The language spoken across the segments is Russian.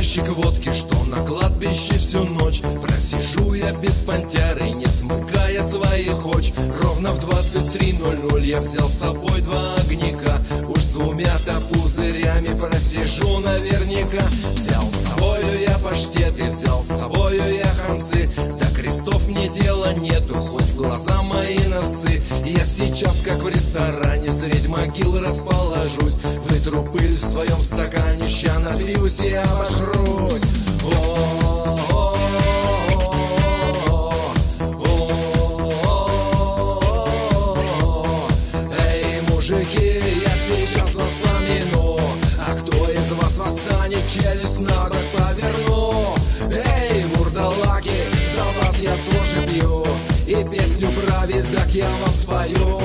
ящик водки, что на кладбище всю ночь просижу я без понтяры, не смыкая своих оч. Ровно в 23:00 я взял с собой 2 огняка. Уж с 2-то пузырями просижу наверняка. Взял с собою я паштеты, взял с собою я хансы. До крестов мне дела нету, хоть в глаза мои носы. Я сейчас как в ресторане средь могил расположусь. Вытру пыль в своем стакане, ща напьюсь и обожрусь. Эй, мужики, я сейчас вас помяну. А кто из вас восстанет, челюсть на бок поверну. Эй, вурдалаки, за вас я тоже пью. И песню про видак я вам спою.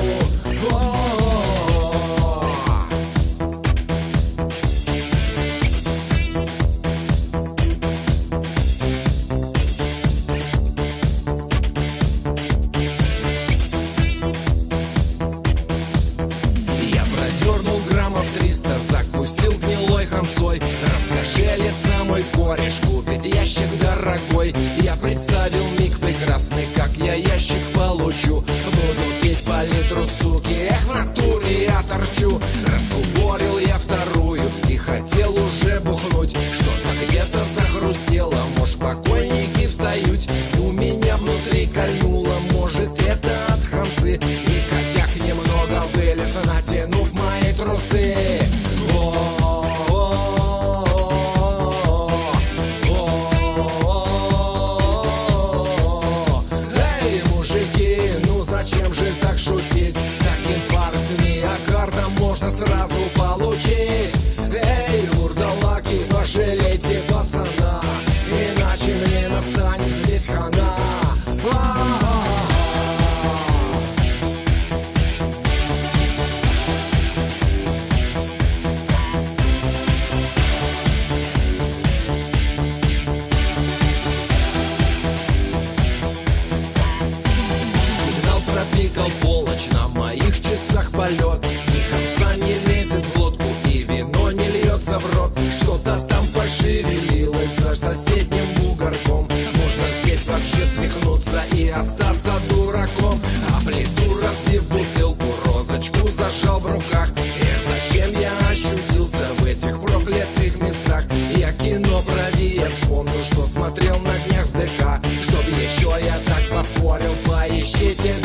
Граммов 300 закусил гнилой ханцой. Раскошелится мой кореш, купит ящик дорогой. Я представил миг прекрасный, как я ящик получу. Буду петь по литру, суки, эх, в натуре я торчу. Раскуборил я вторую и хотел уже бухнуть. Что-то где-то захрустело, может, покойники встают. У меня внутри кольнуло, может, это от ханцы. И котяк немного вылез, натянув мои трусы. Эй, мужики, ну зачем же так шутить? Так инфаркт миокарда можно сразу получить. Эй, вурдалаки, пожалейте пацана, иначе мне настанет здесь хана. Пропикал полночь, на моих часах полет. Ни хамса не лезет в глотку, и вино не льется в рот. Что-то там пошевелилось за соседним бугорком. Можно здесь вообще свихнуться и остаться дураком. А плиту разбив бутылку, розочку зажал в руках. Эх, зачем я ощутился в этих проклятых местах? Я кино про Вия вспомнил, что смотрел на днях в ДК. Чтоб еще я так поспорил, поищите